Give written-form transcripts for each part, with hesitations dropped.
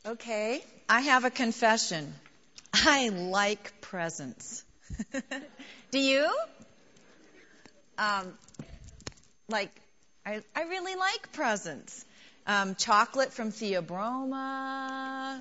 Okay, I have a confession. I like presents. Do you? Um, like, I really like presents. Chocolate from Theobroma.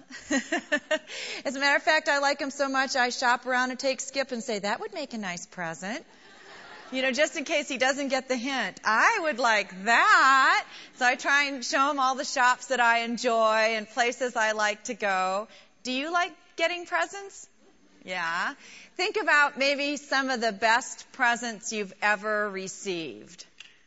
As a matter of fact, I like them so much I shop around and take Skip and say, that would make a nice present. Just in case he doesn't get the hint. I would like that. So I try and show him all the shops that I enjoy and places I like to go. Do you like getting presents? Yeah. Think about maybe some of the best presents you've ever received.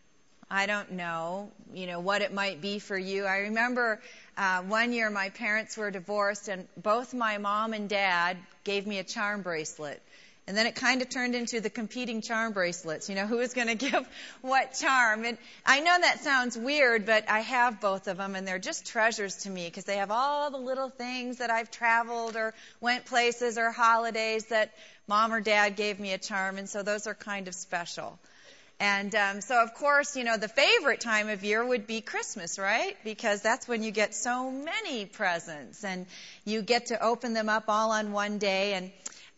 I don't know, what it might be for you. I remember one year my parents were divorced and both my mom and dad gave me a charm bracelet. And then it kind of turned into the competing charm bracelets. Who is going to give what charm? And I know that sounds weird, but I have both of them, and they're just treasures to me because they have all the little things that I've traveled or went places or holidays that mom or dad gave me a charm, and so those are kind of special. And so, of course, the favorite time of year would be Christmas, right? Because that's when you get so many presents, and you get to open them up all on one day. And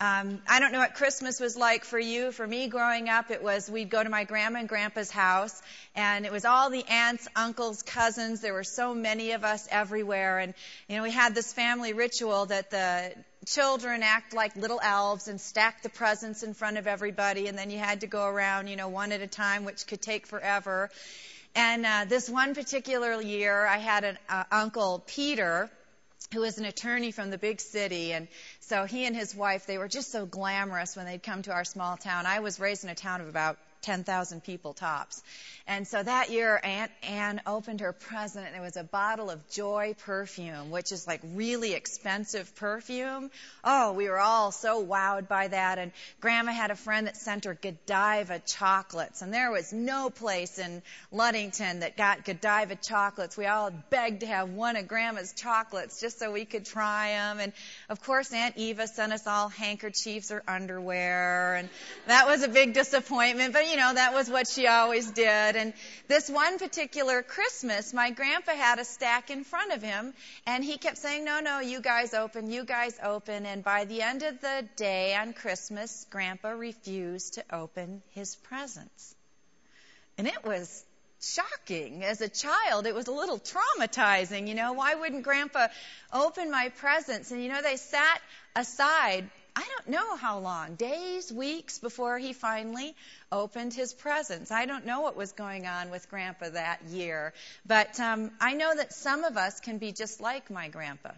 I don't know what Christmas was like for you. For me, growing up, we'd go to my grandma and grandpa's house, and it was all the aunts, uncles, cousins. There were so many of us everywhere, and we had this family ritual that the children act like little elves and stack the presents in front of everybody, and then you had to go around, one at a time, which could take forever. And this one particular year, I had an uncle, Peter, who was an attorney from the big city, and so he and his wife, they were just so glamorous when they'd come to our small town. I was raised in a town of about 10,000 people tops. And so that year, Aunt Anne opened her present, and it was a bottle of Joy perfume, which is like really expensive perfume. Oh, we were all so wowed by that. And Grandma had a friend that sent her Godiva chocolates, and there was no place in Ludington that got Godiva chocolates. We all begged to have one of Grandma's chocolates just so we could try them. And, of course, Aunt Eva sent us all handkerchiefs or underwear, and that was a big disappointment. But, that was what she always did. And this one particular Christmas, my grandpa had a stack in front of him, and he kept saying, no, you guys open, you guys open. And by the end of the day on Christmas, Grandpa refused to open his presents. And it was shocking. As a child, it was a little traumatizing. Why wouldn't Grandpa open my presents? And, they sat aside, I don't know how long, days, weeks before he finally opened his presents. I don't know what was going on with Grandpa that year, but I know that some of us can be just like my grandpa.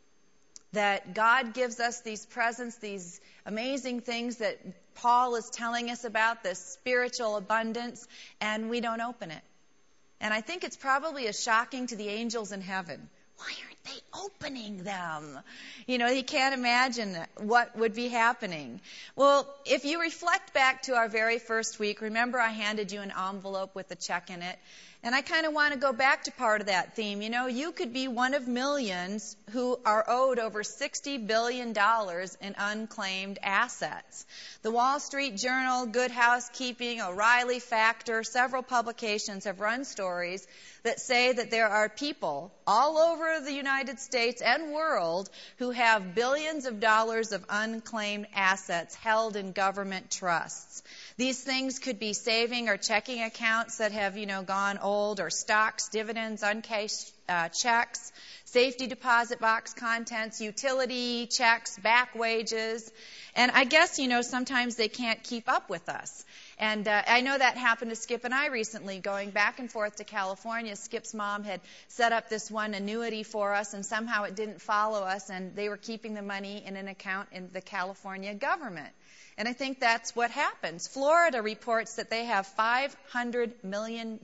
That God gives us these presents, these amazing things that Paul is telling us about, this spiritual abundance, and we don't open it. And I think it's probably as shocking to the angels in heaven. Why aren't they opening them? You can't imagine what would be happening. Well, if you reflect back to our very first week, remember I handed you an envelope with a check in it. And I kind of want to go back to part of that theme. You could be one of millions who are owed over $60 billion in unclaimed assets. The Wall Street Journal, Good Housekeeping, O'Reilly Factor, several publications have run stories that say that there are people all over the United States and world who have billions of dollars of unclaimed assets held in government trusts. These things could be saving or checking accounts that have, gone old, or stocks, dividends, uncashed checks, safety deposit box contents, utility checks, back wages. And I guess, sometimes they can't keep up with us. And I know that happened to Skip and I recently, going back and forth to California. Skip's mom had set up this one annuity for us, and somehow it didn't follow us, and they were keeping the money in an account in the California government. And I think that's what happens. Florida reports that they have $500 million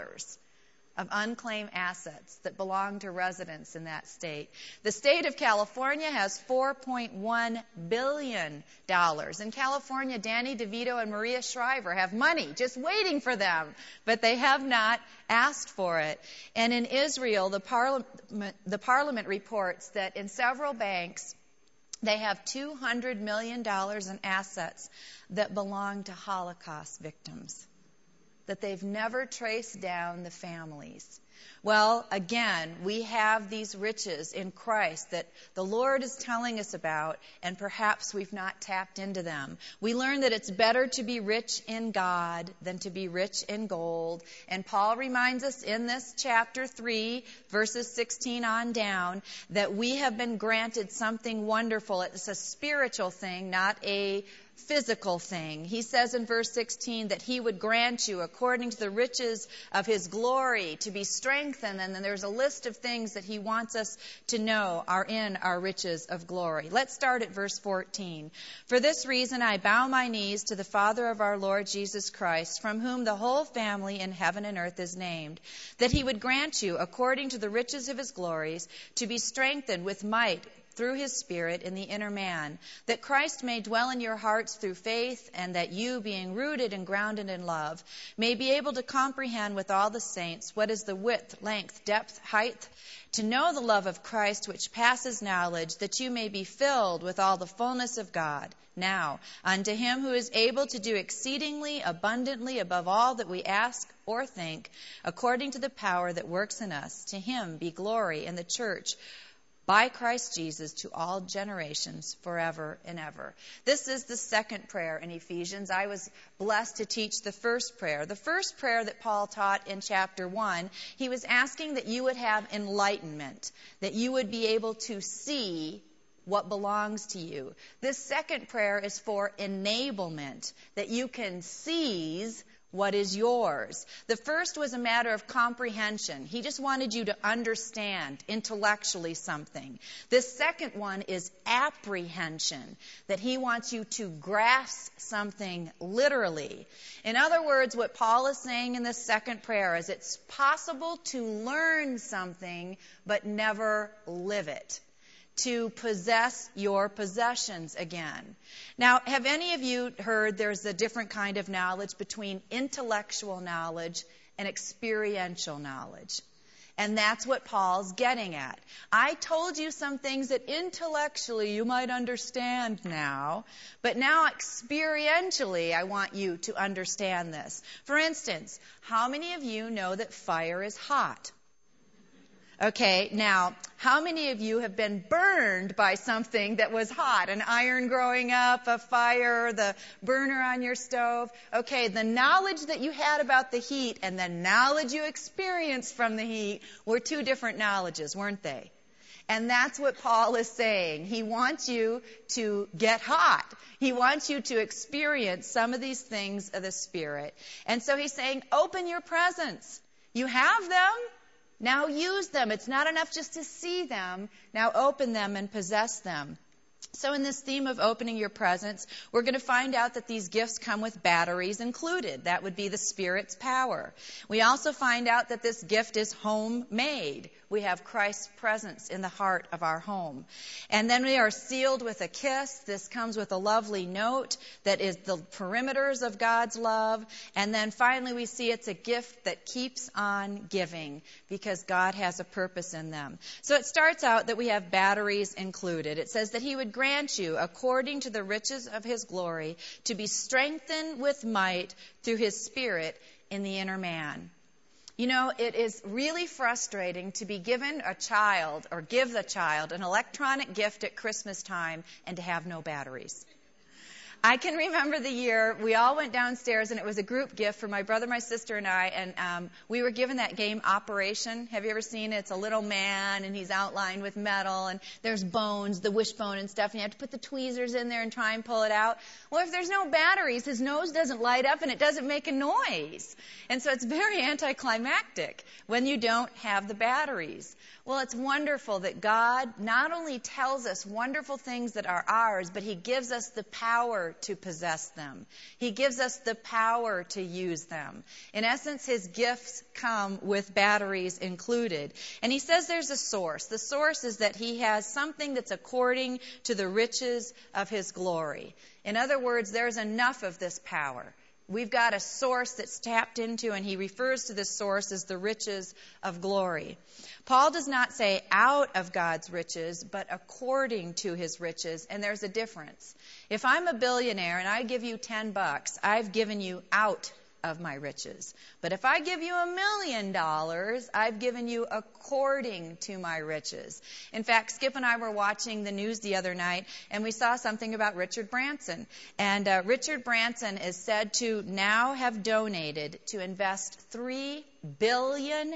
of unclaimed assets that belong to residents in that state. The state of California has $4.1 billion. In California, Danny DeVito and Maria Shriver have money just waiting for them, but they have not asked for it. And in Israel, the parliament reports that in several banks, they have $200 million in assets that belong to Holocaust victims. that they've never traced down the families. Well, again, we have these riches in Christ that the Lord is telling us about, and perhaps we've not tapped into them. We learn that it's better to be rich in God than to be rich in gold. And Paul reminds us in this chapter 3, verses 16 on down, that we have been granted something wonderful. It's a spiritual thing, not a physical thing. He says in verse 16 that he would grant you, according to the riches of his glory, to be strengthened. And then there's a list of things that he wants us to know are in our riches of glory. Let's start at verse 14. For this reason I bow my knees to the Father of our Lord Jesus Christ, from whom the whole family in heaven and earth is named, that he would grant you, according to the riches of his glories, to be strengthened with might through his Spirit in the inner man, that Christ may dwell in your hearts through faith, and that you, being rooted and grounded in love, may be able to comprehend with all the saints what is the width, length, depth, height, to know the love of Christ which passes knowledge, that you may be filled with all the fullness of God. Now, unto him who is able to do exceedingly abundantly above all that we ask or think, according to the power that works in us, to him be glory in the church by Christ Jesus to all generations forever and ever. This is the second prayer in Ephesians. I was blessed to teach the first prayer. The first prayer that Paul taught in chapter 1, he was asking that you would have enlightenment, that you would be able to see what belongs to you. This second prayer is for enablement, that you can seize what is yours. The first was a matter of comprehension. He just wanted you to understand intellectually something. This second one is apprehension, that he wants you to grasp something literally. In other words, what Paul is saying in this second prayer is it's possible to learn something but never live it, to possess your possessions again. Now, have any of you heard there's a different kind of knowledge between intellectual knowledge and experiential knowledge? And that's what Paul's getting at. I told you some things that intellectually you might understand now, but now experientially I want you to understand this. For instance, how many of you know that fire is hot? Okay, now, how many of you have been burned by something that was hot? An iron growing up, a fire, the burner on your stove? Okay, the knowledge that you had about the heat and the knowledge you experienced from the heat were two different knowledges, weren't they? And that's what Paul is saying. He wants you to get hot. He wants you to experience some of these things of the Spirit. And so he's saying, open your presence. You have them. Now use them. It's not enough just to see them. Now open them and possess them. So in this theme of opening your presence, we're going to find out that these gifts come with batteries included. That would be the Spirit's power. We also find out that this gift is homemade. We have Christ's presence in the heart of our home. And then we are sealed with a kiss. This comes with a lovely note that is the perimeters of God's love. And then finally we see it's a gift that keeps on giving because God has a purpose in them. So it starts out that we have batteries included. It says that he would grant you, according to the riches of his glory, to be strengthened with might through his Spirit in the inner man. You know, it is really frustrating to be given a child or give the child an electronic gift at Christmas time and to have no batteries. I can remember the year we all went downstairs, and it was a group gift for my brother, my sister, and I, and we were given that game Operation. Have you ever seen it? It's a little man, and he's outlined with metal, and there's bones, the wishbone and stuff, and you have to put the tweezers in there and try and pull it out. Well, if there's no batteries, his nose doesn't light up, and it doesn't make a noise. And so it's very anticlimactic when you don't have the batteries. Well, it's wonderful that God not only tells us wonderful things that are ours, but he gives us the power to possess them. He gives us the power to use them. In essence, his gifts come with batteries included. And he says there's a source. The source is that he has something that's according to the riches of his glory. In other words, there's enough of this power. We've got a source that's tapped into, and he refers to this source as the riches of glory. Paul does not say out of God's riches, but according to his riches, and there's a difference. If I'm a billionaire and I give you $10, I've given you out of my riches. But if I give you $1 million, I've given you according to my riches. In fact, Skip and I were watching the news the other night, and we saw something about Richard Branson. And Richard Branson is said to now have donated to invest $3 billion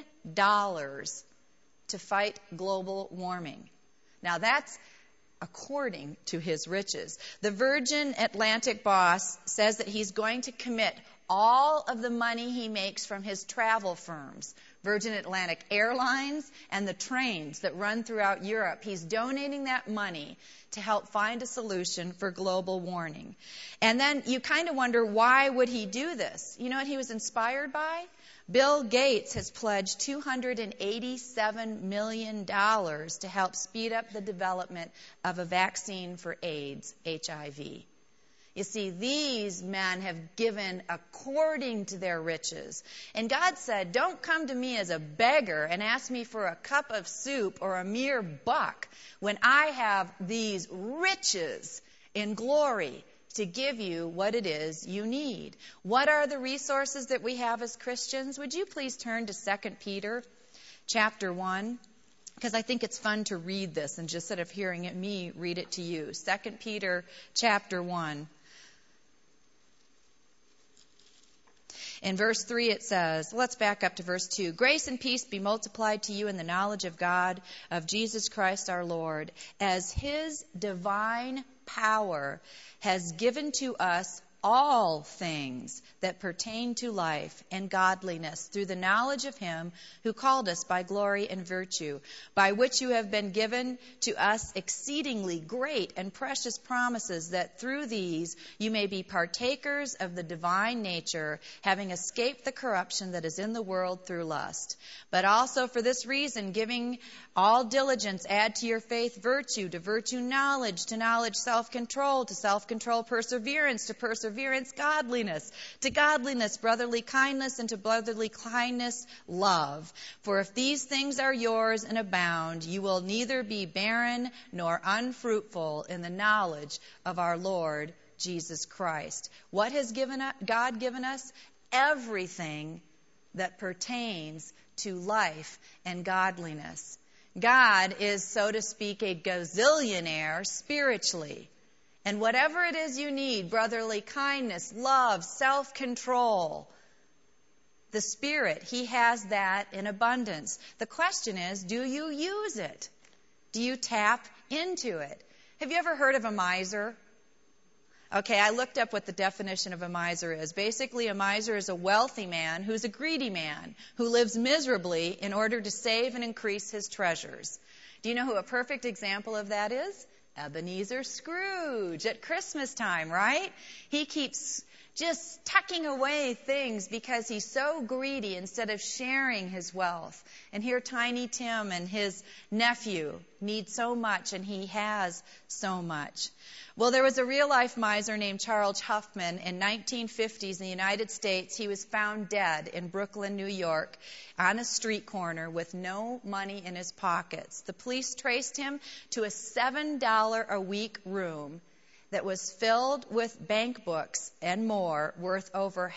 to fight global warming. Now that's according to his riches. The Virgin Atlantic boss says that he's going to commit all of the money he makes from his travel firms, Virgin Atlantic Airlines and the trains that run throughout Europe. He's donating that money to help find a solution for global warming. And then you kind of wonder, why would he do this? You know what he was inspired by? Bill Gates has pledged $287 million to help speed up the development of a vaccine for AIDS, HIV. You see, these men have given according to their riches. And God said, don't come to me as a beggar and ask me for a cup of soup or a mere buck when I have these riches in glory to give you what it is you need. What are the resources that we have as Christians? Would you please turn to 2 Peter chapter 1? Because I think it's fun to read this and just instead of hearing it, me read it to you. 2 Peter chapter 1. In verse 3 it says, let's back up to verse 2. Grace and peace be multiplied to you in the knowledge of God, of Jesus Christ our Lord, as His divine power has given to us all things that pertain to life and godliness through the knowledge of Him who called us by glory and virtue, by which you have been given to us exceedingly great and precious promises, that through these you may be partakers of the divine nature, having escaped the corruption that is in the world through lust. But also for this reason, giving all diligence, add to your faith virtue, to virtue knowledge, to knowledge self-control, to self-control perseverance, to perseverance godliness, to godliness brotherly kindness, and to brotherly kindness love. For if these things are yours and abound, you will neither be barren nor unfruitful in the knowledge of our Lord Jesus Christ. What has God given us? Everything that pertains to life and godliness. God is, so to speak, a gazillionaire spiritually. And whatever it is you need, brotherly kindness, love, self-control, the Spirit, He has that in abundance. The question is, do you use it? Do you tap into it? Have you ever heard of a miser? Okay, I looked up what the definition of a miser is. Basically, a miser is a wealthy man who's a greedy man, who lives miserably in order to save and increase his treasures. Do you know who a perfect example of that is? Ebenezer Scrooge at Christmas time, right? He keeps just tucking away things because he's so greedy instead of sharing his wealth. And here Tiny Tim and his nephew need so much, and he has so much. Well, there was a real-life miser named Charles Huffman in 1950s in the United States. He was found dead in Brooklyn, New York, on a street corner with no money in his pockets. The police traced him to a $7 a week room that was filled with bank books and more, worth over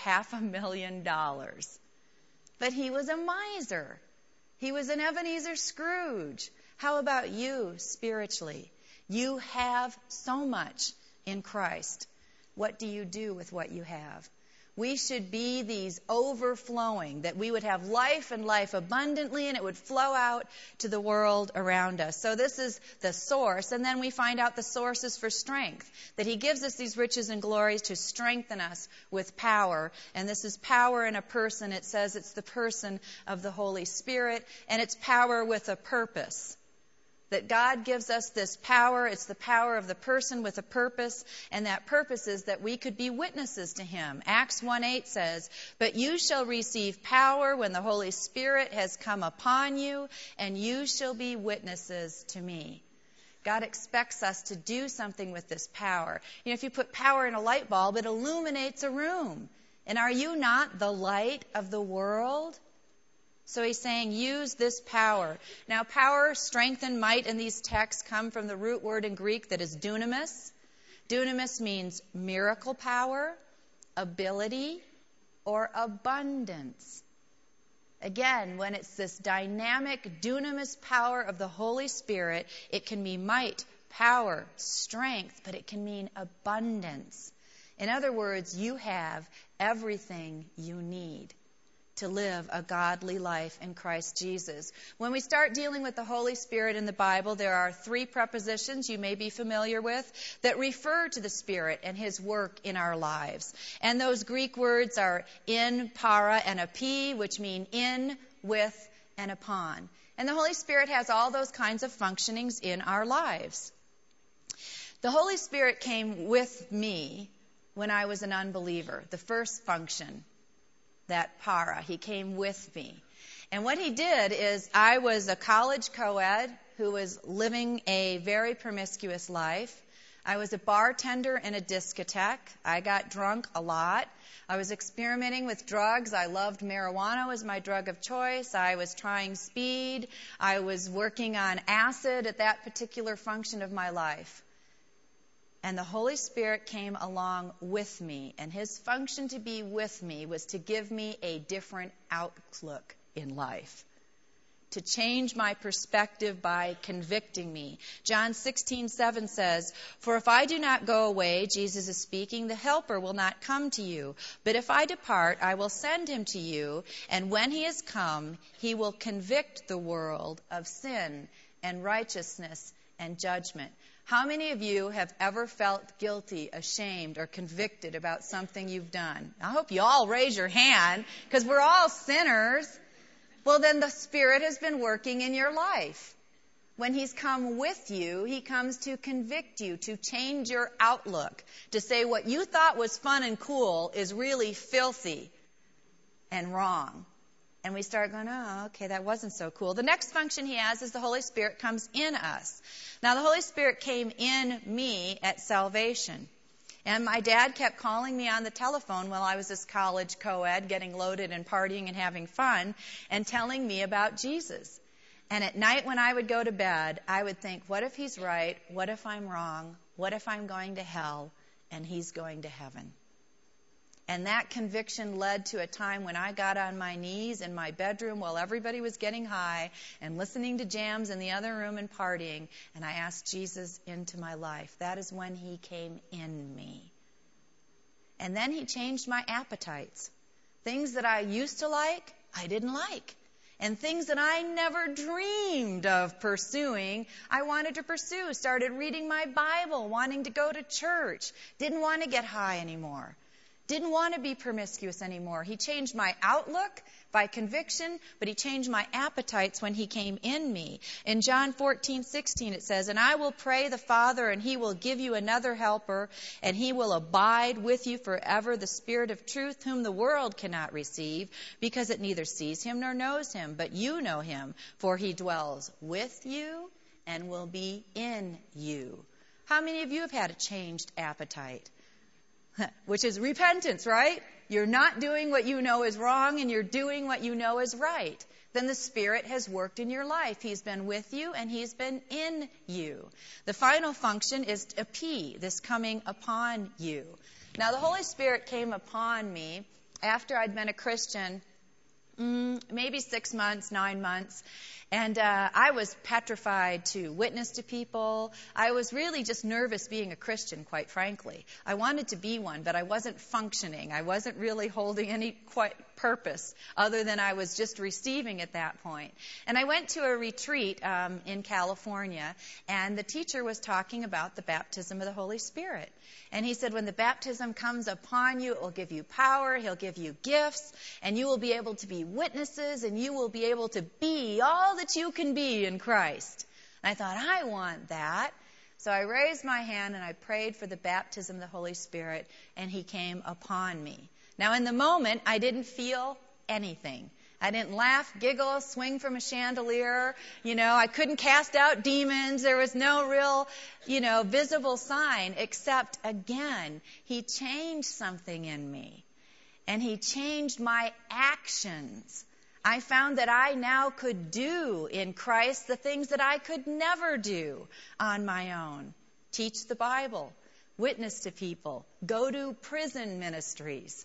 $500,000. But he was a miser. He was an Ebenezer Scrooge. How about you spiritually? You have so much in Christ. What do you do with what you have? We should be these overflowing, that we would have life and life abundantly, and it would flow out to the world around us. So this is the source, and then we find out the sources for strength, that He gives us these riches and glories to strengthen us with power. And this is power in a person. It says it's the person of the Holy Spirit, and it's power with a purpose. That God gives us this power. It's the power of the person with a purpose, and that purpose is that we could be witnesses to Him. Acts 1:8 says, "But you shall receive power when the Holy Spirit has come upon you, and you shall be witnesses to me." God expects us to do something with this power. You know, if you put power in a light bulb, it illuminates a room. And are you not the light of the world? So He's saying, use this power. Now, power, strength, and might in these texts come from the root word in Greek that is dunamis. Dunamis means miracle power, ability, or abundance. Again, when it's this dynamic dunamis power of the Holy Spirit, it can mean might, power, strength, but it can mean abundance. In other words, you have everything you need to live a godly life in Christ Jesus. When we start dealing with the Holy Spirit in the Bible, there are 3 prepositions you may be familiar with that refer to the Spirit and His work in our lives. And those Greek words are in, para, and epi, which mean in, with, and upon. And the Holy Spirit has all those kinds of functionings in our lives. The Holy Spirit came with me when I was an unbeliever. The first function, that para, He came with me. And what He did is, I was a college co-ed who was living a very promiscuous life. I was a bartender in a discotheque. I got drunk a lot. I was experimenting with drugs. I loved marijuana as my drug of choice. I was trying speed. I was working on acid at that particular function of my life. And the Holy Spirit came along with me, and His function to be with me was to give me a different outlook in life, to change my perspective by convicting me. John 16:7 says, "For if I do not go away," Jesus is speaking, "the Helper will not come to you. But if I depart, I will send Him to you. And when He is come, He will convict the world of sin and righteousness and judgment." How many of you have ever felt guilty, ashamed, or convicted about something you've done? I hope you all raise your hand, because we're all sinners. Well, then the Spirit has been working in your life. When He's come with you, He comes to convict you, to change your outlook, to say what you thought was fun and cool is really filthy and wrong. And we start going, oh, okay, that wasn't so cool. The next function He has is the Holy Spirit comes in us. Now, the Holy Spirit came in me at salvation. And my dad kept calling me on the telephone while I was this college co-ed, getting loaded and partying and having fun, and telling me about Jesus. And at night when I would go to bed, I would think, what if He's right? What if I'm wrong? What if I'm going to hell and He's going to heaven? And that conviction led to a time when I got on my knees in my bedroom while everybody was getting high and listening to jams in the other room and partying, and I asked Jesus into my life. That is when He came in me. And then He changed my appetites. Things that I used to like, I didn't like. And things that I never dreamed of pursuing, I wanted to pursue. Started reading my Bible, wanting to go to church. Didn't want to get high anymore. Didn't want to be promiscuous anymore. He changed my outlook by conviction, but He changed my appetites when He came in me. In John 14:16 it says, "And I will pray the Father, and He will give you another helper, and He will abide with you forever, the Spirit of truth, whom the world cannot receive, because it neither sees Him nor knows Him. But you know Him, for He dwells with you and will be in you." How many of you have had a changed appetite? Which is repentance, right? You're not doing what you know is wrong, and you're doing what you know is right. Then the Spirit has worked in your life. He's been with you, and He's been in you. The final function is epi, this coming upon you. Now, the Holy Spirit came upon me after I'd been a Christian maybe 6 months, 9 months. And I was petrified to witness to people. I was really just nervous being a Christian, quite frankly. I wanted to be one, but I wasn't functioning. I wasn't really holding any purpose other than I was just receiving at that point. And I went to a retreat in California, and the teacher was talking about the baptism of the Holy Spirit. And he said, when the baptism comes upon you, it will give you power, He'll give you gifts, and you will be able to be witnesses, and you will be able to be all that you can be in Christ. And I thought, I want that. So I raised my hand and I prayed for the baptism of the Holy Spirit, and He came upon me. Now, in the moment, I didn't feel anything. I didn't laugh, giggle, swing from a chandelier. I couldn't cast out demons. There was no real, visible sign, except, again, He changed something in me. And He changed my actions. I found that I now could do in Christ the things that I could never do on my own. Teach the Bible, witness to people, go to prison ministries.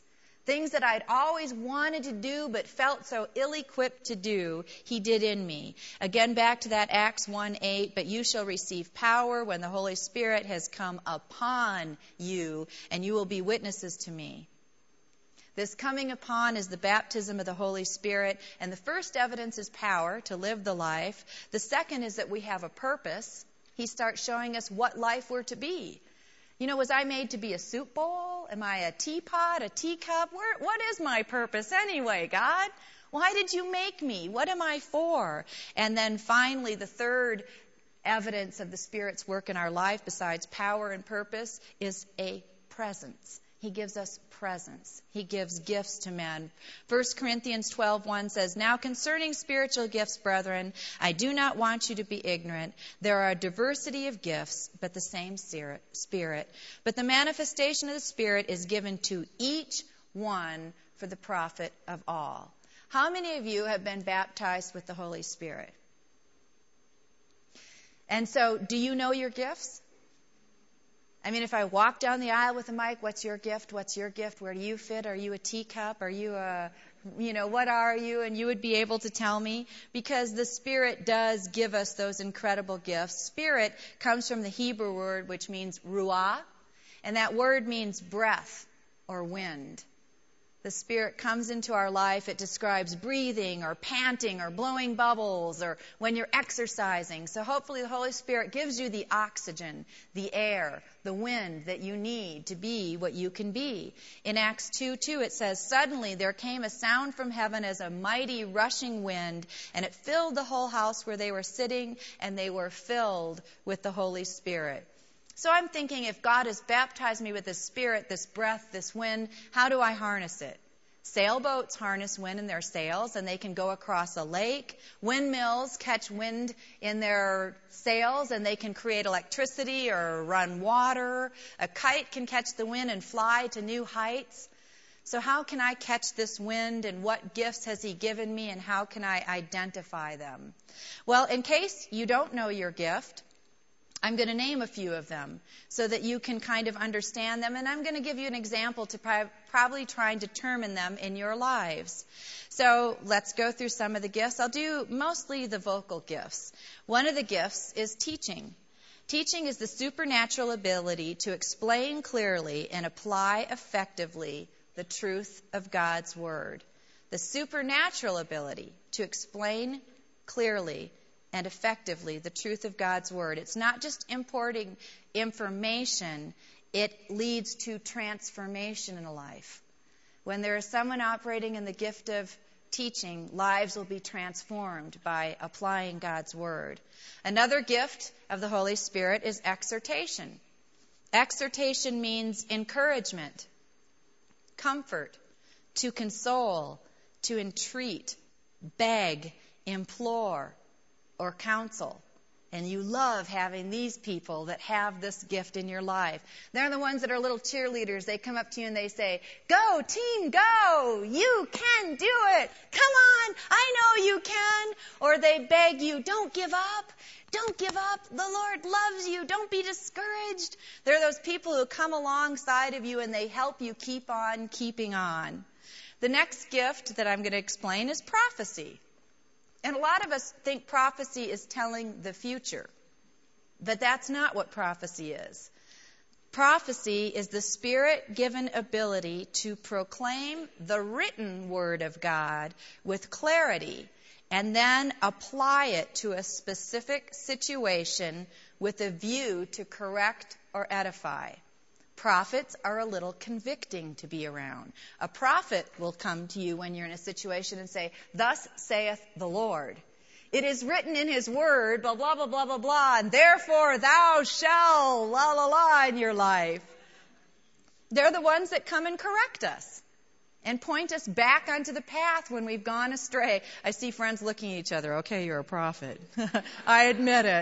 Things that I'd always wanted to do but felt so ill-equipped to do, he did in me. Again, back to that Acts 1:8, but you shall receive power when the Holy Spirit has come upon you, and you will be witnesses to me. This coming upon is the baptism of the Holy Spirit, and the first evidence is power to live the life. The second is that we have a purpose. He starts showing us what life we're to be. You know, was I made to be a soup bowl? Am I a teapot, a teacup? What is my purpose anyway, God? Why did you make me? What am I for? And then finally, the third evidence of the Spirit's work in our life, besides power and purpose, is a presence. He gives us presence. He gives gifts to men. 1 Corinthians 12:1 says, now concerning spiritual gifts, brethren, I do not want you to be ignorant. There are a diversity of gifts, but the same Spirit. But the manifestation of the Spirit is given to each one for the profit of all. How many of you have been baptized with the Holy Spirit? And so, do you know your gifts? I mean, if I walk down the aisle with a mic, what's your gift? What's your gift? Where do you fit? Are you a teacup? Are you what are you? And you would be able to tell me, because the Spirit does give us those incredible gifts. Spirit comes from the Hebrew word, which means ruah, and that word means breath or wind. The Spirit comes into our life. It describes breathing or panting or blowing bubbles or when you're exercising. So hopefully the Holy Spirit gives you the oxygen, the air, the wind that you need to be what you can be. In Acts 2:2 it says, suddenly there came a sound from heaven as a mighty rushing wind, and it filled the whole house where they were sitting, and they were filled with the Holy Spirit. So I'm thinking, if God has baptized me with this Spirit, this breath, this wind, how do I harness it? Sailboats harness wind in their sails, and they can go across a lake. Windmills catch wind in their sails, and they can create electricity or run water. A kite can catch the wind and fly to new heights. So how can I catch this wind, and what gifts has He given me, and how can I identify them? Well, in case you don't know your gift, I'm going to name a few of them so that you can kind of understand them, and I'm going to give you an example to probably try and determine them in your lives. So let's go through some of the gifts. I'll do mostly the vocal gifts. One of the gifts is teaching. Teaching is the supernatural ability to explain clearly and apply effectively the truth of God's Word. The supernatural ability to explain clearly and effectively the truth of God's Word. It's not just importing information, it leads to transformation in a life. When there is someone operating in the gift of teaching, lives will be transformed by applying God's Word. Another gift of the Holy Spirit is exhortation. Exhortation means encouragement, comfort, to console, to entreat, beg, implore, or counsel. And you love having these people that have this gift in your life. They're the ones that are little cheerleaders. They come up to you and they say, go, team, go! You can do it! Come on! I know you can! Or they beg you, don't give up! Don't give up! The Lord loves you! Don't be discouraged! They're those people who come alongside of you and they help you keep on keeping on. The next gift that I'm going to explain is prophecy. And a lot of us think prophecy is telling the future. But that's not what prophecy is. Prophecy is the Spirit-given ability to proclaim the written Word of God with clarity and then apply it to a specific situation with a view to correct or edify. Prophets are a little convicting to be around. A prophet will come to you when you're in a situation and say, thus saith the Lord. It is written in His Word, blah, blah, blah, blah, blah, blah, and therefore thou shalt, la, la, la, in your life. They're the ones that come and correct us and point us back onto the path when we've gone astray. I see friends looking at each other. Okay, you're a prophet. I admit it.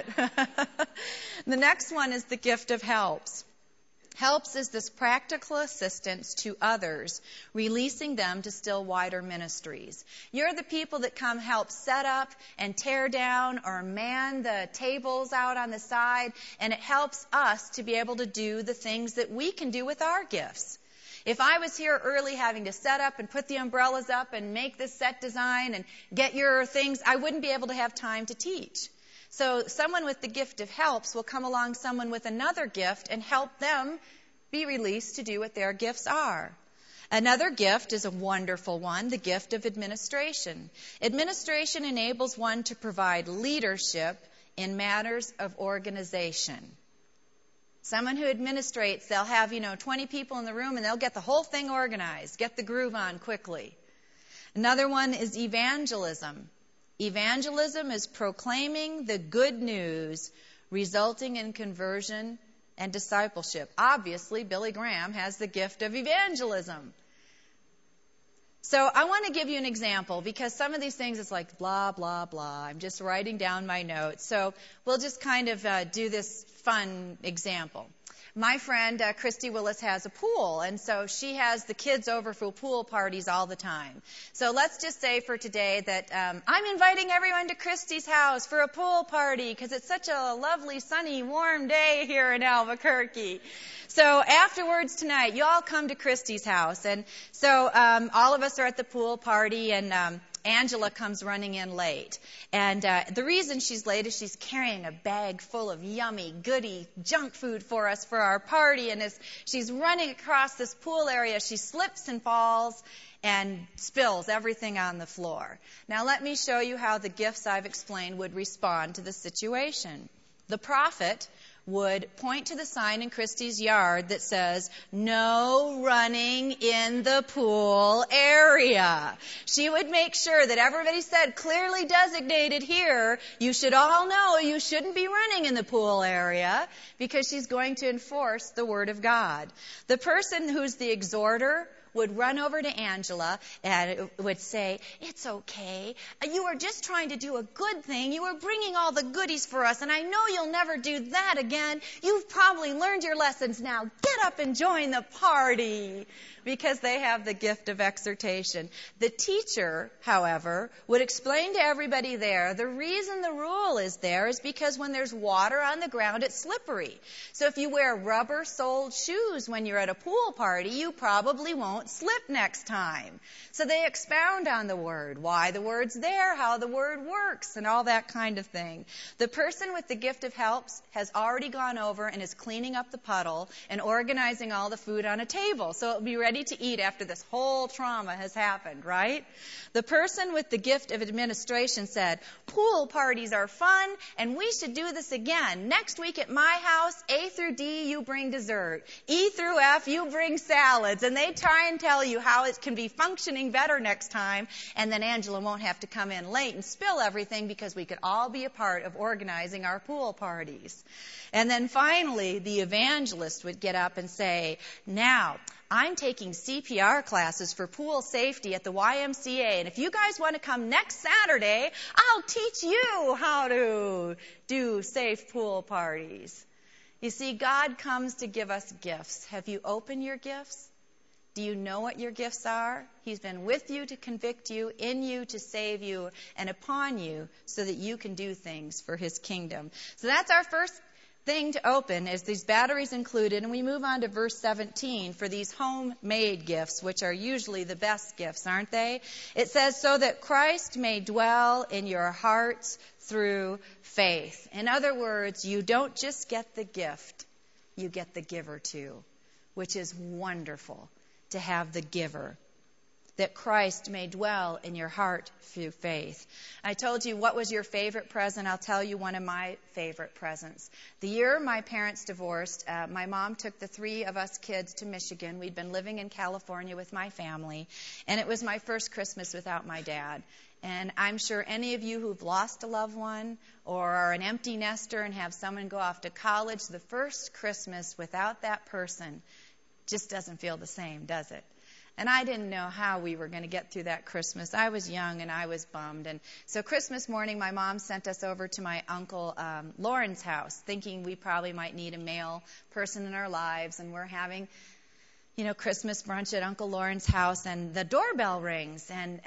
The next one is the gift of helps. Helps is this practical assistance to others, releasing them to still wider ministries. You're the people that come help set up and tear down or man the tables out on the side, and it helps us to be able to do the things that we can do with our gifts. If I was here early having to set up and put the umbrellas up and make this set design and get your things, I wouldn't be able to have time to teach. So someone with the gift of helps will come along someone with another gift and help them be released to do what their gifts are. Another gift is a wonderful one, the gift of administration. Administration enables one to provide leadership in matters of organization. Someone who administrates, they'll have, 20 people in the room and they'll get the whole thing organized, get the groove on quickly. Another one is evangelism. Evangelism is proclaiming the good news resulting in conversion and discipleship. Obviously, Billy Graham has the gift of evangelism. So I want to give you an example because some of these things it's like blah, blah, blah. I'm just writing down my notes. So we'll just kind of do this fun example. My friend Christy Willis has a pool, and so she has the kids over for pool parties all the time. So let's just say for today that I'm inviting everyone to Christy's house for a pool party because it's such a lovely, sunny, warm day here in Albuquerque. So afterwards tonight, you all come to Christy's house, and so all of us are at the pool party, and Angela comes running in late. And the reason she's late is she's carrying a bag full of yummy, goody junk food for us for our party. And as she's running across this pool area, she slips and falls and spills everything on the floor. Now let me show you how the gifts I've explained would respond to the situation. The prophet would point to the sign in Christy's yard that says, "No running in the pool area." She would make sure that everybody said, clearly designated here, you should all know you shouldn't be running in the pool area, because she's going to enforce the Word of God. The person who's the exhorter would run over to Angela and would say, "It's okay. You were just trying to do a good thing. You were bringing all the goodies for us, and I know you'll never do that again. You've probably learned your lessons now. Get up and join the party," because they have the gift of exhortation. The teacher, however, would explain to everybody there the reason the rule is there is because when there's water on the ground, it's slippery. So if you wear rubber-soled shoes when you're at a pool party, you probably won't slip next time. So they expound on the word, why the word's there, how the word works, and all that kind of thing. The person with the gift of helps has already gone over and is cleaning up the puddle and organizing all the food on a table, so it'll be ready to eat after this whole trauma has happened, right? The person with the gift of administration said, "Pool parties are fun, and we should do this again. Next week at my house, A through D, you bring dessert. E through F, you bring salads." And they try and tell you how it can be functioning better next time, and then Angela won't have to come in late and spill everything because we could all be a part of organizing our pool parties. And then finally, the evangelist would get up and say, "Now, I'm taking CPR classes for pool safety at the YMCA, and if you guys want to come next Saturday, I'll teach you how to do safe pool parties." You see, God comes to give us gifts. Have you opened your gifts? Do you know what your gifts are? He's been with you to convict you, in you to save you, and upon you so that you can do things for His kingdom. So that's our first thing to open, is these batteries included. And we move on to verse 17 for these homemade gifts, which are usually the best gifts, aren't they? It says, "So that Christ may dwell in your hearts through faith." In other words, you don't just get the gift, you get the giver too, which is wonderful to have the giver. That Christ may dwell in your heart through faith. I told you what was your favorite present. I'll tell you one of my favorite presents. The year my parents divorced, my mom took the 3 of us kids to Michigan. We'd been living in California with my family, and it was my first Christmas without my dad. And I'm sure any of you who've lost a loved one or are an empty nester and have someone go off to college, the first Christmas without that person just doesn't feel the same, does it? And I didn't know how we were going to get through that Christmas. I was young and I was bummed. And so Christmas morning, my mom sent us over to my uncle Lauren's house, thinking we probably might need a male person in our lives. And we're having, Christmas brunch at Uncle Lauren's house, and the doorbell rings, and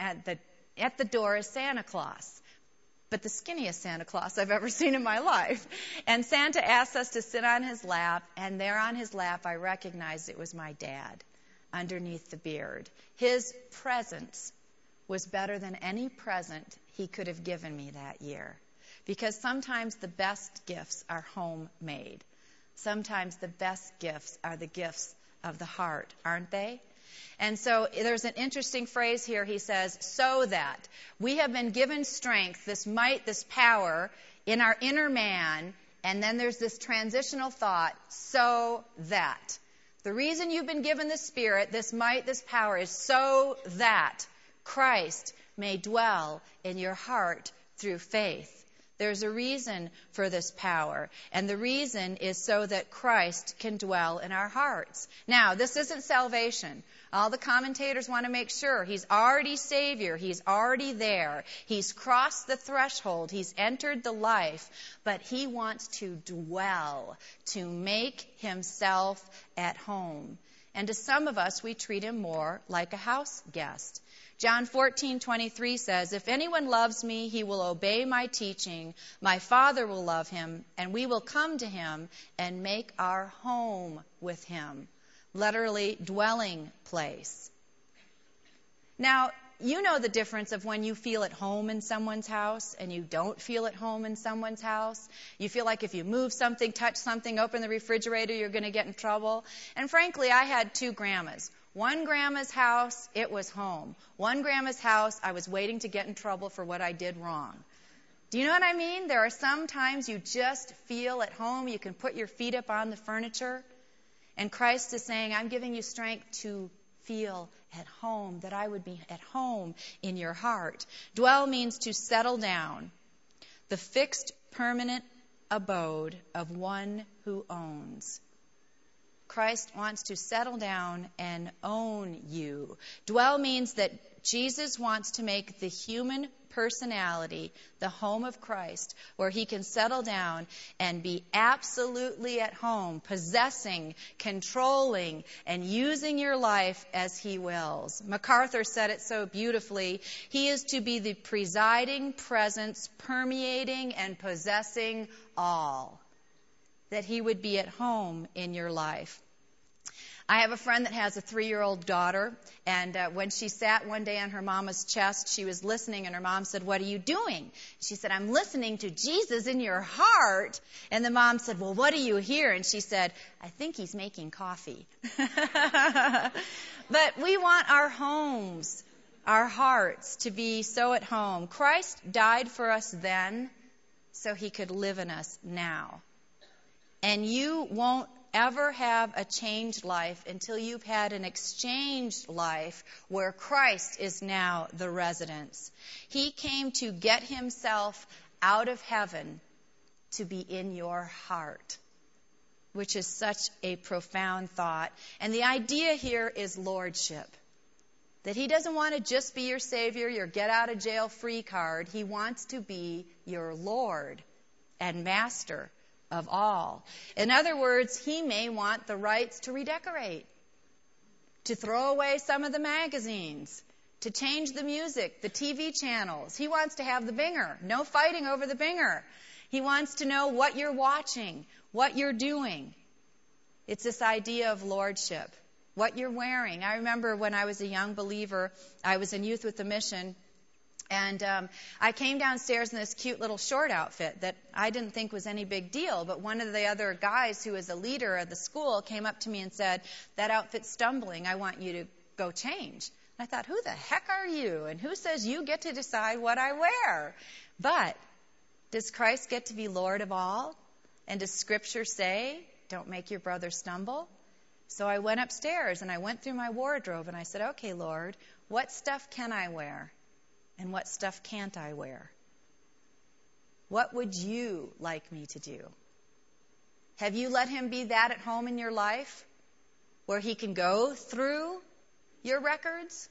at the door is Santa Claus. But the skinniest Santa Claus I've ever seen in my life. And Santa asked us to sit on his lap, and there on his lap I recognized it was my dad. underneath the beard. His presence was better than any present he could have given me that year. Because sometimes the best gifts are homemade. Sometimes the best gifts are the gifts of the heart, aren't they? And so there's an interesting phrase here. He says, so that we have been given strength, this might, this power in our inner man. And then there's this transitional thought, so that. The reason you've been given the Spirit, this might, this power, is so that Christ may dwell in your heart through faith. There's a reason for this power, and the reason is so that Christ can dwell in our hearts. Now, this isn't salvation. All the commentators want to make sure He's already Savior. He's already there. He's crossed the threshold. He's entered the life, but He wants to dwell, to make Himself at home. And to some of us, we treat Him more like a house guest. John 14:23 says, if anyone loves me, he will obey my teaching. My Father will love him, and we will come to him and make our home with him. Literally, dwelling place. Now, you know the difference of when you feel at home in someone's house and you don't feel at home in someone's house. You feel like if you move something, touch something, open the refrigerator, you're going to get in trouble. And frankly, I had two grandmas. One grandma's house, it was home. One grandma's house, I was waiting to get in trouble for what I did wrong. Do you know what I mean? There are some times you just feel at home. You can put your feet up on the furniture. And Christ is saying, I'm giving you strength to feel at home, that I would be at home in your heart. Dwell means to settle down. The fixed, permanent abode of one who owns. Christ wants to settle down and own you. Dwell means that Jesus wants to make the human personality the home of Christ, where He can settle down and be absolutely at home, possessing, controlling, and using your life as He wills. MacArthur said it so beautifully. He is to be the presiding presence, permeating and possessing all. That He would be at home in your life. I have a friend that has a 3-year-old daughter, and when she sat one day on her mama's chest, she was listening, and her mom said, what are you doing? She said, I'm listening to Jesus in your heart. And the mom said, well, what do you hear? And she said, I think he's making coffee. But we want our homes, our hearts to be so at home. Christ died for us then so He could live in us now. And you won't ever have a changed life until you've had an exchanged life where Christ is now the residence. He came to get Himself out of heaven to be in your heart, which is such a profound thought. And the idea here is lordship. That He doesn't want to just be your Savior, your get-out-of-jail-free card. He wants to be your Lord and Master of all. In other words, He may want the rights to redecorate, to throw away some of the magazines, to change the music, the TV channels. He wants to have the binger. No fighting over the binger. He wants to know what you're watching, what you're doing. It's this idea of lordship, what you're wearing. I remember when I was a young believer, I was in Youth with a Mission. And I came downstairs in this cute little short outfit that I didn't think was any big deal. But one of the other guys who was a leader of the school came up to me and said, that outfit's stumbling. I want you to go change. And I thought, who the heck are you? And who says you get to decide what I wear? But does Christ get to be Lord of all? And does Scripture say, don't make your brother stumble? So I went upstairs and I went through my wardrobe and I said, okay, Lord, what stuff can I wear? And what stuff can't I wear? What would you like me to do? Have you let Him be that at home in your life? Where He can go through your records,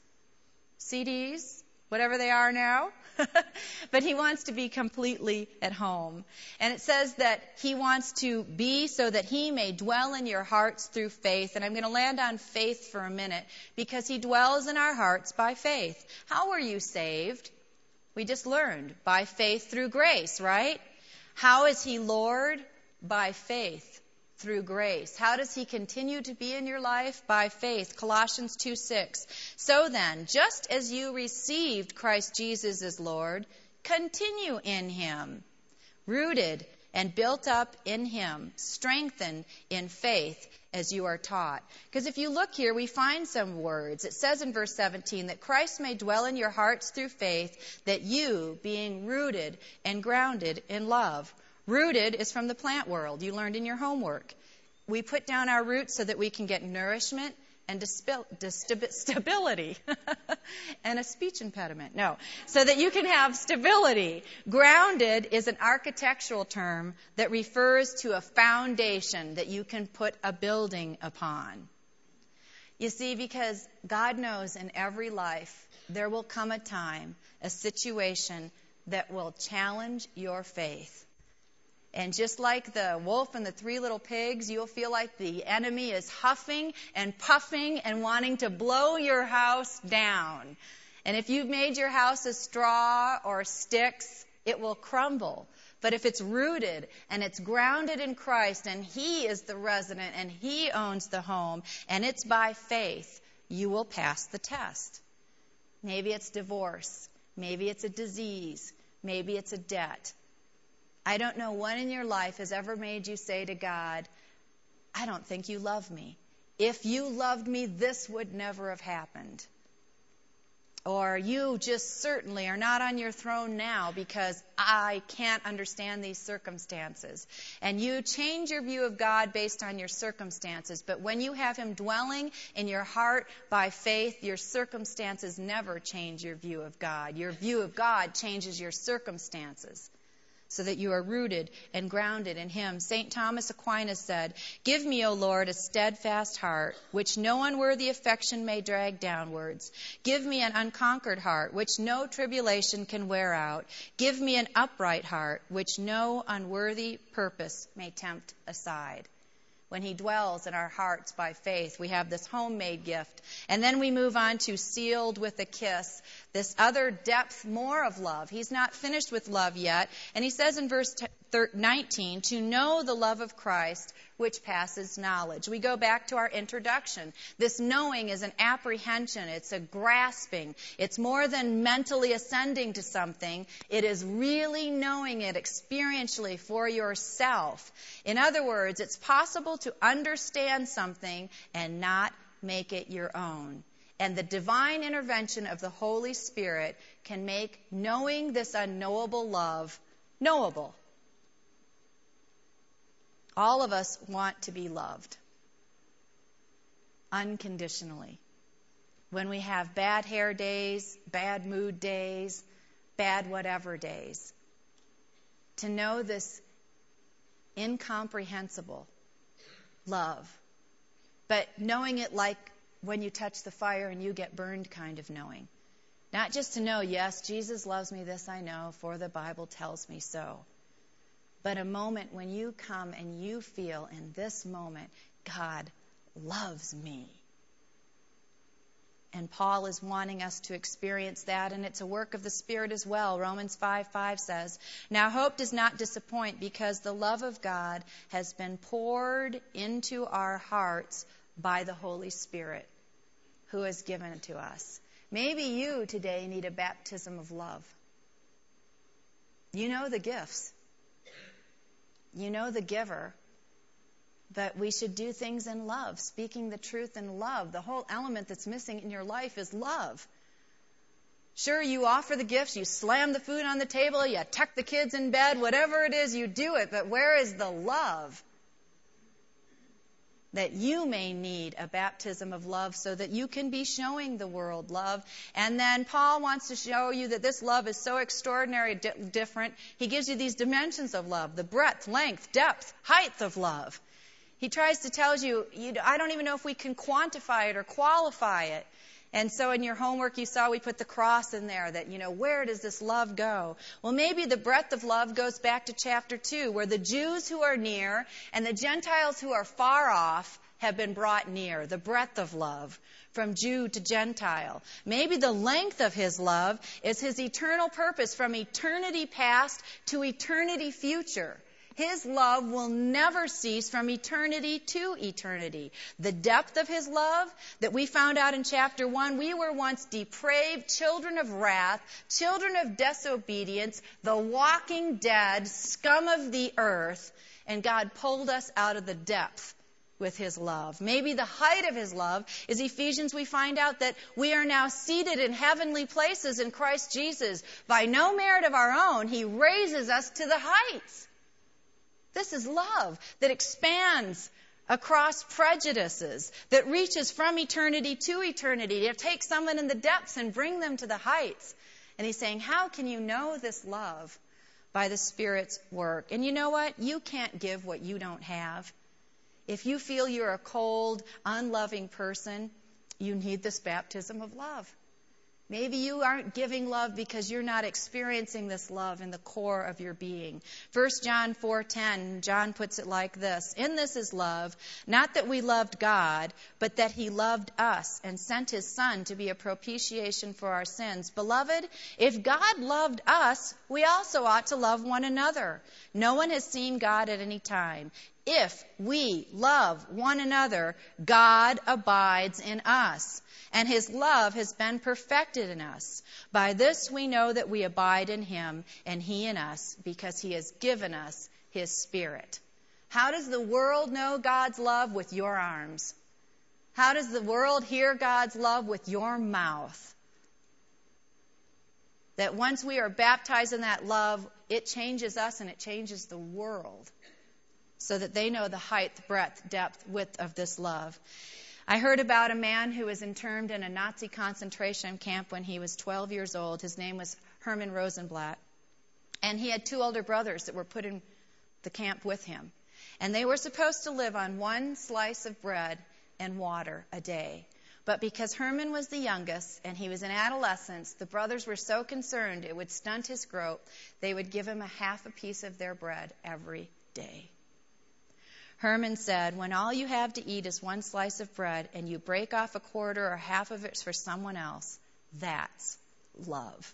CDs, whatever they are now? But He wants to be completely at home. And it says that He wants to be so that He may dwell in your hearts through faith. And I'm going to land on faith for a minute because He dwells in our hearts by faith. How were you saved? We just learned by faith through grace, right? How is He Lord? By faith through grace. How does he continue to be in your life? By faith. Colossians 2:6. So then, just as you received Christ Jesus as Lord, continue in him, rooted and built up in him, strengthened in faith as you are taught. Because if you look here, we find some words. It says in verse 17 that Christ may dwell in your hearts through faith, that you, being rooted and grounded in love. Rooted is from the plant world. You learned in your homework. We put down our roots so that we can get nourishment and stability. And a speech impediment. No. So that you can have stability. Grounded is an architectural term that refers to a foundation that you can put a building upon. You see, because God knows in every life there will come a time, a situation that will challenge your faith. And just like the wolf and the three little pigs, you'll feel like the enemy is huffing and puffing and wanting to blow your house down. And if you've made your house of straw or sticks, it will crumble. But if it's rooted and it's grounded in Christ and he is the resident and he owns the home and it's by faith, you will pass the test. Maybe it's divorce. Maybe it's a disease. Maybe it's a debt. I don't know what in your life has ever made you say to God, I don't think you love me. If you loved me, this would never have happened. Or you just certainly are not on your throne now because I can't understand these circumstances. And you change your view of God based on your circumstances. But when you have him dwelling in your heart by faith, your circumstances never change your view of God. Your view of God changes your circumstances, so that you are rooted and grounded in him. St. Thomas Aquinas said, Give me, O Lord, a steadfast heart, which no unworthy affection may drag downwards. Give me an unconquered heart, which no tribulation can wear out. Give me an upright heart, which no unworthy purpose may tempt aside. When he dwells in our hearts by faith, we have this homemade gift. And then we move on to sealed with a kiss, this other depth more of love. He's not finished with love yet. And he says in verse 19, to know the love of Christ, which passes knowledge. We go back to our introduction. This knowing is an apprehension. It's a grasping. It's more than mentally ascending to something. It is really knowing it experientially for yourself. In other words, it's possible to understand something and not make it your own. And the divine intervention of the Holy Spirit can make knowing this unknowable love knowable. All of us want to be loved unconditionally. When we have bad hair days, bad mood days, bad whatever days, to know this incomprehensible love, but knowing it like when you touch the fire and you get burned kind of knowing. Not just to know, yes, Jesus loves me, this I know, for the Bible tells me so. But a moment when you come and you feel in this moment, God loves me. And Paul is wanting us to experience that, and it's a work of the Spirit as well. Romans 5:5 says, Now hope does not disappoint, because the love of God has been poured into our hearts by the Holy Spirit, who is given to us. Maybe you today need a baptism of love. You know the gifts. You know the giver. But we should do things in love, speaking the truth in love. The whole element that's missing in your life is love. Sure, you offer the gifts, you slam the food on the table, you tuck the kids in bed, whatever it is, you do it. But where is the love? That you may need a baptism of love so that you can be showing the world love. And then Paul wants to show you that this love is so extraordinary, different. He gives you these dimensions of love, the breadth, length, depth, height of love. He tries to tell you, I don't even know if we can quantify it or qualify it. And so in your homework you saw we put the cross in there that, where does this love go? Well, maybe the breadth of love goes back to chapter 2, where the Jews who are near and the Gentiles who are far off have been brought near. The breadth of love from Jew to Gentile. Maybe the length of his love is his eternal purpose from eternity past to eternity future. His love will never cease from eternity to eternity. The depth of His love that we found out in chapter 1, we were once depraved, children of wrath, children of disobedience, the walking dead, scum of the earth, and God pulled us out of the depth with His love. Maybe the height of His love is Ephesians. We find out that we are now seated in heavenly places in Christ Jesus. By no merit of our own, He raises us to the heights. This is love that expands across prejudices, that reaches from eternity to eternity, to take someone in the depths and bring them to the heights. And He's saying, how can you know this love? By the Spirit's work. And you know what? You can't give what you don't have. If you feel you're a cold, unloving person, you need this baptism of love. Maybe you aren't giving love because you're not experiencing this love in the core of your being. 1 John 4:10, John puts it like this: "In this is love, not that we loved God, but that He loved us and sent His Son to be a propitiation for our sins. Beloved, if God loved us, we also ought to love one another. No one has seen God at any time. If we love one another, God abides in us, and His love has been perfected in us. By this we know that we abide in Him, and He in us, because He has given us His Spirit." How does the world know God's love? With your arms. How does the world hear God's love? With your mouth. That once we are baptized in that love, it changes us and it changes the world, so that they know the height, breadth, depth, width of this love. I heard about a man who was interned in a Nazi concentration camp when he was 12 years old. His name was Herman Rosenblatt. And he had 2 older brothers that were put in the camp with him. And they were supposed to live on 1 slice of bread and water a day. But because Herman was the youngest and he was in adolescence, the brothers were so concerned it would stunt his growth, they would give him a half a piece of their bread every day. Herman said, when all you have to eat is 1 slice of bread and you break off a quarter or half of it for someone else, that's love.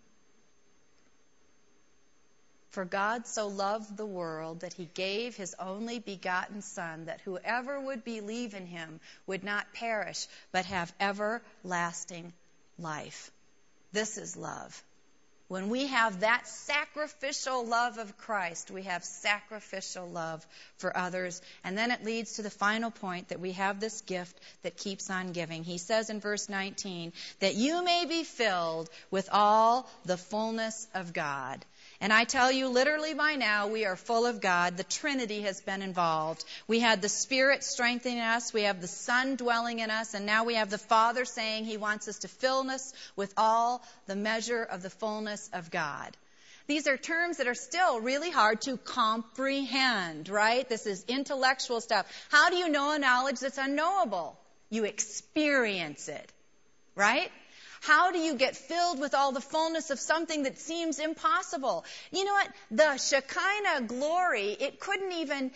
For God so loved the world that He gave His only begotten Son, that whoever would believe in Him would not perish, but have everlasting life. This is love. When we have that sacrificial love of Christ, we have sacrificial love for others. And then it leads to the final point, that we have this gift that keeps on giving. He says in verse 19, that you may be filled with all the fullness of God. And I tell you, literally by now, we are full of God. The Trinity has been involved. We had the Spirit strengthening us. We have the Son dwelling in us. And now we have the Father saying He wants us to fill us with all the measure of the fullness of God. These are terms that are still really hard to comprehend, right? This is intellectual stuff. How do you know a knowledge that's unknowable? You experience it, right? How do you get filled with all the fullness of something that seems impossible? You know what? The Shekinah glory, it couldn't even,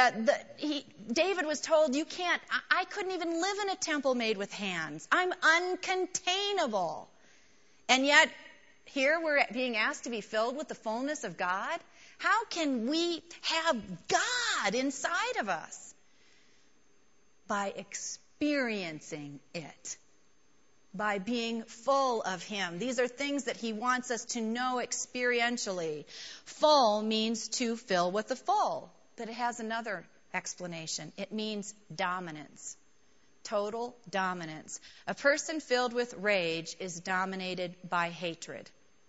David was told, I couldn't even live in a temple made with hands. I'm uncontainable. And yet, here we're being asked to be filled with the fullness of God. How can we have God inside of us? By experiencing it. By being full of Him. These are things that He wants us to know experientially. Full means to fill with the full, but it has another explanation. It means dominance. Total dominance. A person filled with rage is dominated by hatred.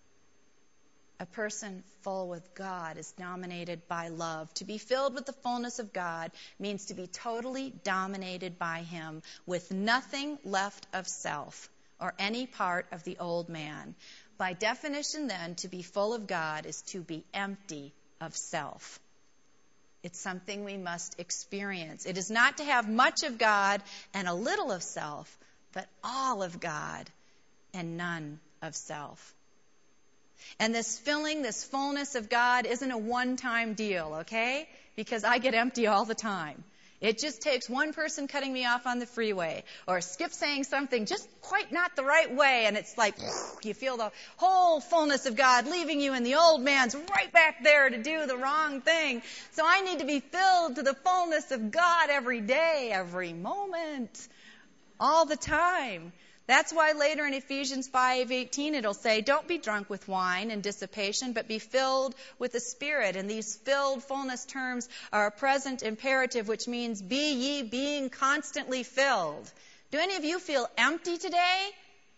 A person full with God is dominated by love. To be filled with the fullness of God means to be totally dominated by Him, with nothing left of self or any part of the old man. By definition, then, to be full of God is to be empty of self. It's something we must experience. It is not to have much of God and a little of self, but all of God and none of self. And this filling, this fullness of God isn't a one-time deal, okay? Because I get empty all the time. It just takes one person cutting me off on the freeway or Skip saying something just quite not the right way, and it's like you feel the whole fullness of God leaving you, and the old man's right back there to do the wrong thing. So I need to be filled to the fullness of God every day, every moment, all the time. That's why later in Ephesians 5:18 it'll say, don't be drunk with wine and dissipation, but be filled with the Spirit. And these filled fullness terms are a present imperative, which means be ye being constantly filled. Do any of you feel empty today?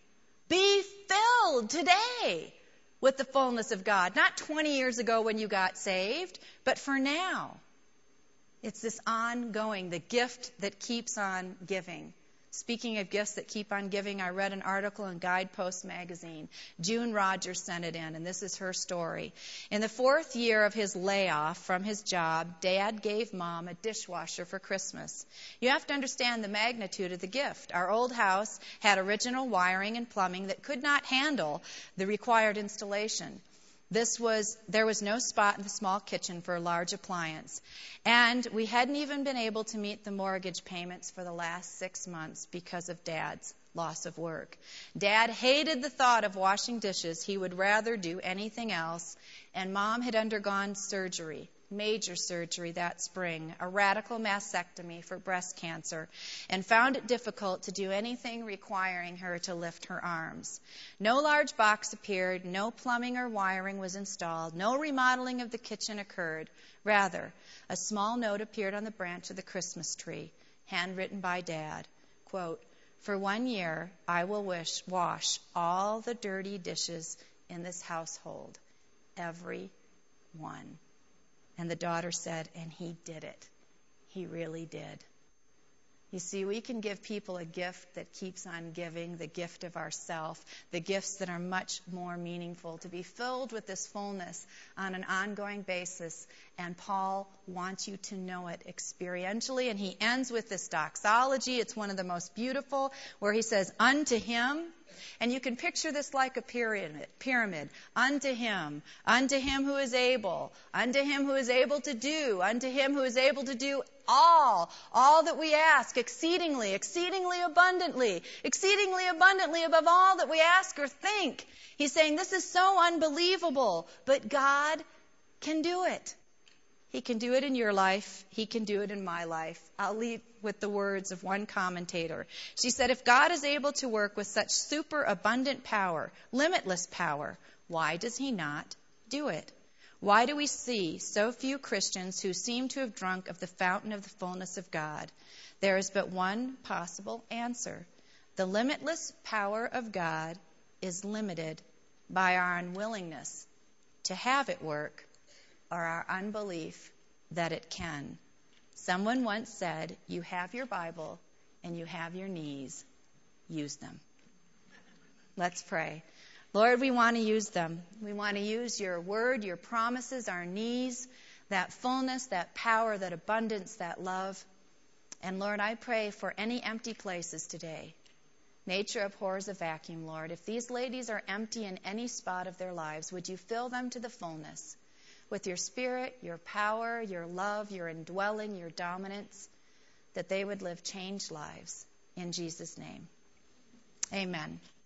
Be filled today with the fullness of God. Not 20 years ago when you got saved, but for now. It's this ongoing, the gift that keeps on giving. Speaking of gifts that keep on giving, I read an article in Guidepost magazine. June Rogers sent it in, and this is her story. In the 4th year of his layoff from his job, Dad gave Mom a dishwasher for Christmas. You have to understand the magnitude of the gift. Our old house had original wiring and plumbing that could not handle the required installation. There was no spot in the small kitchen for a large appliance. And we hadn't even been able to meet the mortgage payments for the last 6 months because of Dad's loss of work. Dad hated the thought of washing dishes. He would rather do anything else. And Mom had undergone surgery, major surgery that spring, a radical mastectomy for breast cancer, and found it difficult to do anything requiring her to lift her arms. No large box appeared, no plumbing or wiring was installed, no remodeling of the kitchen occurred. Rather, a small note appeared on the branch of the Christmas tree, handwritten by Dad. Quote, "For 1 year, I will wash all the dirty dishes in this household, every one." And the daughter said, and he did it. He really did. You see, we can give people a gift that keeps on giving, the gift of ourself, the gifts that are much more meaningful, to be filled with this fullness on an ongoing basis. And Paul wants you to know it experientially. And he ends with this doxology. It's one of the most beautiful, where he says, unto him. And you can picture this like a pyramid. Unto him who is able, unto him who is able to do, unto him who is able to do all that we ask, exceedingly abundantly above all that we ask or think. He's saying this is so unbelievable, but God can do it. He can do it in your life. He can do it in my life. I'll leave with the words of one commentator. She said, if God is able to work with such superabundant power, limitless power, why does he not do it? Why do we see so few Christians who seem to have drunk of the fountain of the fullness of God? There is but one possible answer. The limitless power of God is limited by our unwillingness to have it work, or our unbelief that it can. Someone once said, you have your Bible and you have your knees. Use them. Let's pray. Lord, we want to use them. We want to use your word, your promises, our knees, that fullness, that power, that abundance, that love. And Lord, I pray for any empty places today. Nature abhors a vacuum, Lord. If these ladies are empty in any spot of their lives, would you fill them to the fullness with your spirit, your power, your love, your indwelling, your dominance, that they would live changed lives. In Jesus' name, amen.